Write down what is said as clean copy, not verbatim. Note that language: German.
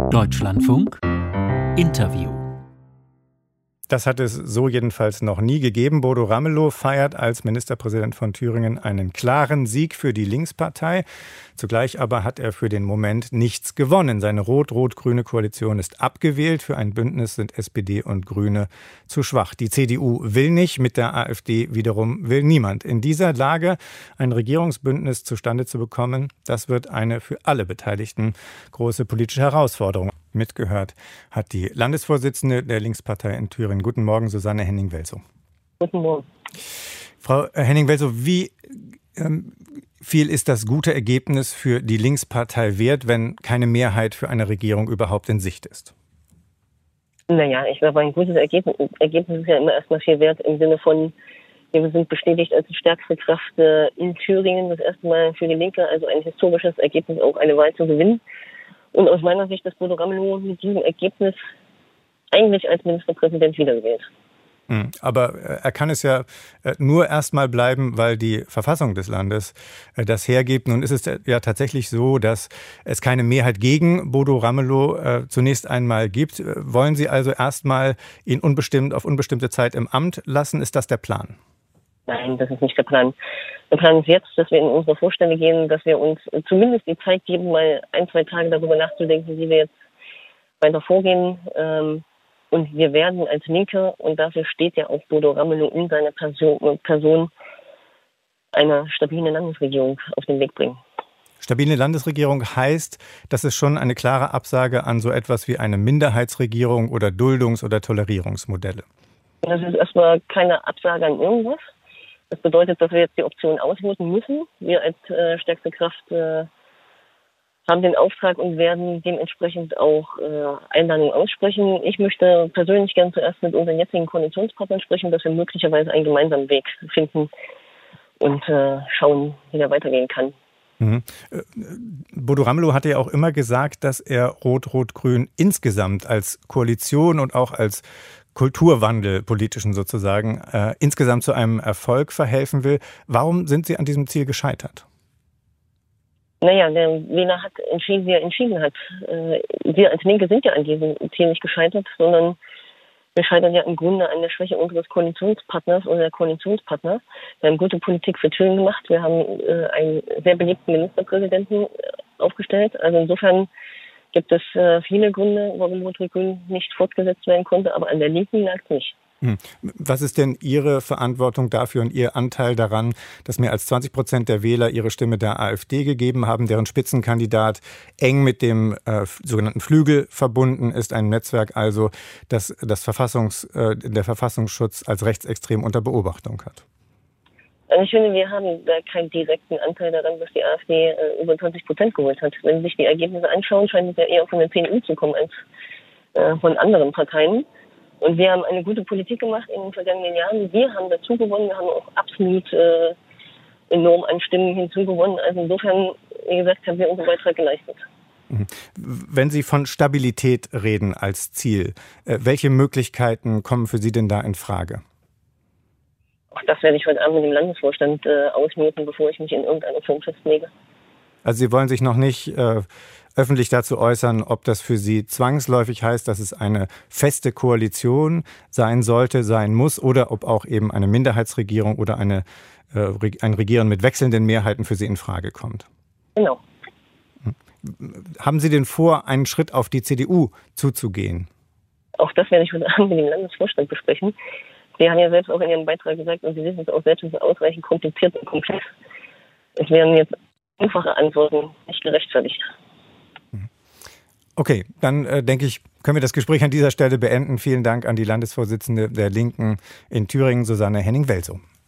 Deutschlandfunk Interview. Das hat es so jedenfalls noch nie gegeben. Bodo Ramelow feiert als Ministerpräsident von Thüringen einen klaren Sieg für die Linkspartei. Zugleich aber hat er für den Moment nichts gewonnen. Seine rot-rot-grüne Koalition ist abgewählt. Für ein Bündnis sind SPD und Grüne zu schwach. Die CDU will nicht, mit der AfD wiederum will niemand. In dieser Lage ein Regierungsbündnis zustande zu bekommen, das wird eine für alle Beteiligten große politische Herausforderung. Mitgehört hat die Landesvorsitzende der Linkspartei in Thüringen. Guten Morgen, Susanne Henning-Welzow. Guten Morgen. Frau Henning-Welzow, wie viel ist das gute Ergebnis für die Linkspartei wert, wenn keine Mehrheit für eine Regierung überhaupt in Sicht ist? Naja, ich glaube, ein gutes Ergebnis ist ja immer erstmal viel wert im Sinne von, wir sind bestätigt als die stärkste Kraft in Thüringen, das erste Mal für die Linke, also ein historisches Ergebnis, auch eine Wahl zu gewinnen. Und aus meiner Sicht ist Bodo Ramelow mit diesem Ergebnis eigentlich als Ministerpräsident wiedergewählt. Aber er kann es ja nur erstmal bleiben, weil die Verfassung des Landes das hergibt. Nun ist es ja tatsächlich so, dass es keine Mehrheit gegen Bodo Ramelow zunächst einmal gibt. Wollen Sie also erstmal ihn auf unbestimmte Zeit im Amt lassen? Ist das der Plan? Nein, das ist nicht der Plan. Der Plan ist jetzt, dass wir in unsere Vorstände gehen, dass wir uns zumindest die Zeit geben, mal 1-2 Tage darüber nachzudenken, wie wir jetzt weiter vorgehen. Und wir werden als Linke, und dafür steht ja auch Bodo Ramelow in seiner Person, eine stabile Landesregierung auf den Weg bringen. Stabile Landesregierung heißt, dass es schon eine klare Absage an so etwas wie eine Minderheitsregierung oder Duldungs- oder Tolerierungsmodelle. Das ist erstmal keine Absage an irgendwas. Das bedeutet, dass wir jetzt die Option ausloten müssen. Wir als stärkste Kraft haben den Auftrag und werden dementsprechend auch Einladungen aussprechen. Ich möchte persönlich gerne zuerst mit unseren jetzigen Koalitionspartnern sprechen, dass wir möglicherweise einen gemeinsamen Weg finden und schauen, wie der weitergehen kann. Bodo Ramelow hatte ja auch immer gesagt, dass er Rot-Rot-Grün insgesamt als Koalition und auch als Kulturwandel politischen sozusagen insgesamt zu einem Erfolg verhelfen will. Warum sind Sie an diesem Ziel gescheitert? Naja, der Wähler hat entschieden, wie er entschieden hat. Wir als Linke sind ja an diesem Ziel nicht gescheitert, sondern wir scheitern ja im Grunde an der Schwäche unseres Koalitionspartners oder der Koalitionspartner. Wir haben gute Politik für Thüringen gemacht. Wir haben einen sehr beliebten Ministerpräsidenten aufgestellt. Also insofern gibt es viele Gründe, warum Rot-Rot-Grün nicht fortgesetzt werden konnte, aber an der Linken lag es nicht. Was ist denn Ihre Verantwortung dafür und Ihr Anteil daran, dass mehr als 20% der Wähler ihre Stimme der AfD gegeben haben, deren Spitzenkandidat eng mit dem sogenannten Flügel verbunden ist, ein Netzwerk also, das der Verfassungsschutz als rechtsextrem unter Beobachtung hat? Also ich finde, wir haben da keinen direkten Anteil daran, dass die AfD über 20% geholt hat. Wenn Sie sich die Ergebnisse anschauen, scheint es ja eher von der CDU zu kommen als von anderen Parteien. Und wir haben eine gute Politik gemacht in den vergangenen Jahren. Wir haben dazu gewonnen. Wir haben auch absolut enorm an Stimmen hinzugewonnen. Also insofern, wie gesagt, haben wir unseren Beitrag geleistet. Wenn Sie von Stabilität reden als Ziel, welche Möglichkeiten kommen für Sie denn da in Frage? Auch das werde ich heute Abend mit dem Landesvorstand ausloten, bevor ich mich in irgendeiner Form festlege. Also Sie wollen sich noch nicht öffentlich dazu äußern, ob das für Sie zwangsläufig heißt, dass es eine feste Koalition sein sollte, sein muss, oder ob auch eben eine Minderheitsregierung oder ein Regieren mit wechselnden Mehrheiten für Sie in Frage kommt. Genau. Haben Sie denn vor, einen Schritt auf die CDU zuzugehen? Auch das werde ich heute Abend mit dem Landesvorstand besprechen. Sie haben ja selbst auch in Ihrem Beitrag gesagt, und Sie wissen es auch selbst, es ist ausreichend kompliziert und komplex. Es wären jetzt einfache Antworten nicht gerechtfertigt. Okay, dann denke ich, können wir das Gespräch an dieser Stelle beenden. Vielen Dank an die Landesvorsitzende der Linken in Thüringen, Susanne Henning-Welzow.